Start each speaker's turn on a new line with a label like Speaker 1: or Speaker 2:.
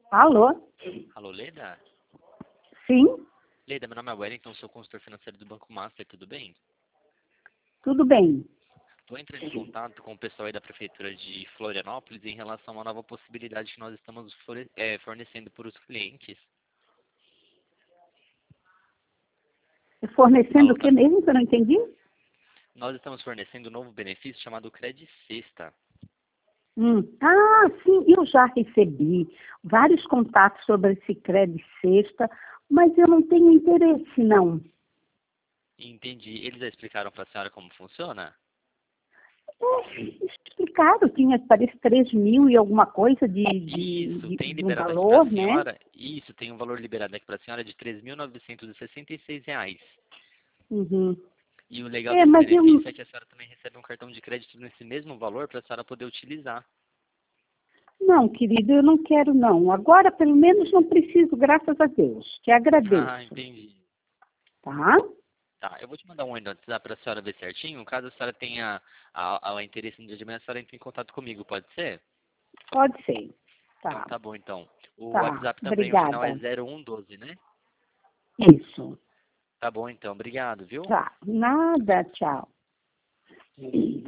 Speaker 1: Alô?
Speaker 2: Alô, Leda?
Speaker 1: Sim?
Speaker 2: Leda, meu nome é Wellington, sou consultor financeiro do Banco Master, tudo bem?
Speaker 1: Tudo bem.
Speaker 2: Estou entrando em contato com o pessoal aí da Prefeitura de Florianópolis em relação a uma nova possibilidade que nós estamos fornecendo para os clientes.
Speaker 1: Fornecendo
Speaker 2: Alô,
Speaker 1: o que
Speaker 2: tá?
Speaker 1: mesmo que eu não entendi?
Speaker 2: Nós estamos fornecendo um novo benefício chamado Credit Sexta.
Speaker 1: Ah, sim, eu já recebi vários contatos sobre esse crédito sexta, mas eu não tenho interesse, não.
Speaker 2: Entendi. Eles já explicaram para a senhora como funciona?
Speaker 1: Explicado, tinha, parece 3 mil e alguma coisa
Speaker 2: Isso, tem
Speaker 1: do
Speaker 2: liberado aqui para
Speaker 1: valor,
Speaker 2: a
Speaker 1: né?
Speaker 2: senhora. Isso, tem um valor liberado aqui para a senhora de R$ 3.966.
Speaker 1: Uhum.
Speaker 2: E o legal
Speaker 1: É,
Speaker 2: desse
Speaker 1: mas eu,
Speaker 2: benefício é que a senhora também recebe um cartão de crédito nesse mesmo valor para a senhora poder utilizar.
Speaker 1: não, querido, eu não quero, não. Agora, pelo menos, não preciso, graças a Deus. Te
Speaker 2: Ah,
Speaker 1: agradeço,
Speaker 2: entendi.
Speaker 1: tá?
Speaker 2: Tá, eu vou te mandar um oi no WhatsApp para a senhora ver certinho. Caso a senhora tenha o interesse no dia de amanhã, a senhora entre em contato comigo, pode ser?
Speaker 1: Pode ser.
Speaker 2: Então
Speaker 1: Tá,
Speaker 2: tá bom, então. O
Speaker 1: tá.
Speaker 2: WhatsApp também, o final é
Speaker 1: Obrigada.
Speaker 2: 0112, né?
Speaker 1: Isso.
Speaker 2: Tá bom, então. Obrigado, viu?
Speaker 1: Tá. Nada, tchau.